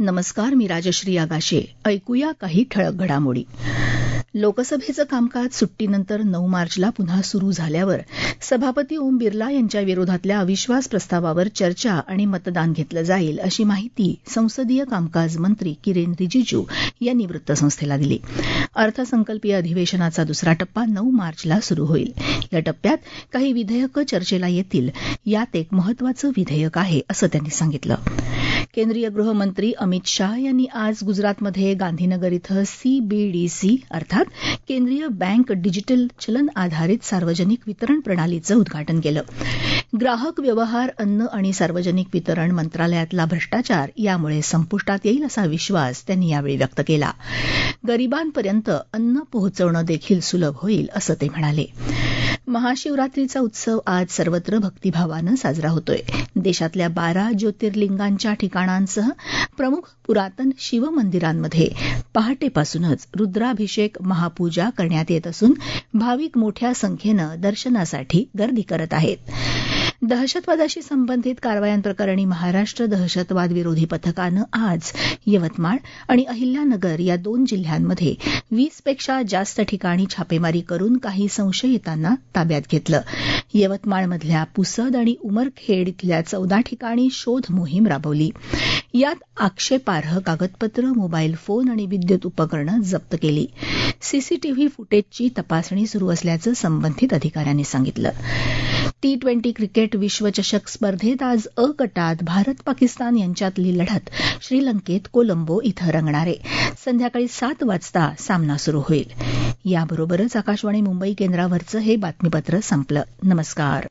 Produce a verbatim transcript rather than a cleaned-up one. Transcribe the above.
नमस्कार, मी राजश्री आगाशे. ऐकूया काही ठळक घडामोडी. लोकसभेचं कामकाज सुट्टीनंतर नऊ मार्चला पुन्हा सुरू झाल्यावर सभापती ओम बिर्ला यांच्या विरोधातल्या अविश्वास प्रस्तावावर चर्चा आणि मतदान घेतलं जाईल, अशी माहिती संसदीय कामकाज मंत्री किरेन रिजिजू यांनी वृत्तसंस्थेला दिली. अर्थसंकल्पीय अधिवेशनाचा दुसरा टप्पा नऊ मार्चला सुरू होईल. या टप्प्यात काही विधेयकं चर्चेला येतील. यात एक महत्वाचं विधेयक आहे, असं त्यांनी सांगितलं. केंद्रीय गृहमंत्री अमित शाह यांनी आज गुजरातमध्ये गांधीनगर इथं सीबीडीसी अर्थात केंद्रीय बँक डिजिटल चलन आधारित सार्वजनिक वितरण प्रणालीचं उद्घाटन केलं. ग्राहक व्यवहार, अन्न आणि सार्वजनिक वितरण मंत्रालयातला भ्रष्टाचार यामुळे संपुष्टात येईल, असा विश्वास त्यांनी यावेळी व्यक्त केला. गरिबांपर्यंत अन्न पोहोचवणं देखील सुलभ होईल, असं ते म्हणाले. महाशिवरात्रीचा उत्सव आज सर्वत्र भक्तिभावानं साजरा होतोय. देशातल्या बारा ज्योतिर्लिंगांच्या ठिकाणांसह प्रमुख पुरातन शिवमंदिरांमध्ये पहाटेपासूनच रुद्राभिषेक, महापूजा करण्यात येत असून भाविक मोठ्या संख्येनं दर्शनासाठी गर्दी करत आहेत. दहशतवादाशी संबंधित कारवायांप्रकरणी महाराष्ट्र दहशतवाद विरोधी पथकानं आज यवतमाळ आणि अहिल्यानगर या दोन जिल्ह्यांमध्ये वीसपेक्षा जास्त ठिकाणी छापेमारी करून काही संशयितांना ताब्यात घेतलं. यवतमाळमधल्या पुसद आणि उमरखेड इथल्या चौदा ठिकाणी शोध मोहीम राबवली. यात आक्षेपार्ह कागदपत्र, मोबाईल फोन आणि विद्युत उपकरणं जप्त केली. सीसीटीव्ही फुटेजची तपासणी सुरू असल्याचं संबंधित अधिकाऱ्यांनी सांगितलं. टी ट्वेंटी क्रिकेट विश्वचषक स्पर्धेत आज अ गटात भारत पाकिस्तान यांच्यातली लढत श्रीलंकेत कोलंबो इथं रंगणार आहे. संध्याकाळी सात वाजता सामना सुरू होईल. याबरोबरच आकाशवाणी मुंबई केंद्रावरचं हे बातमीपत्र संपलं. नमस्कार.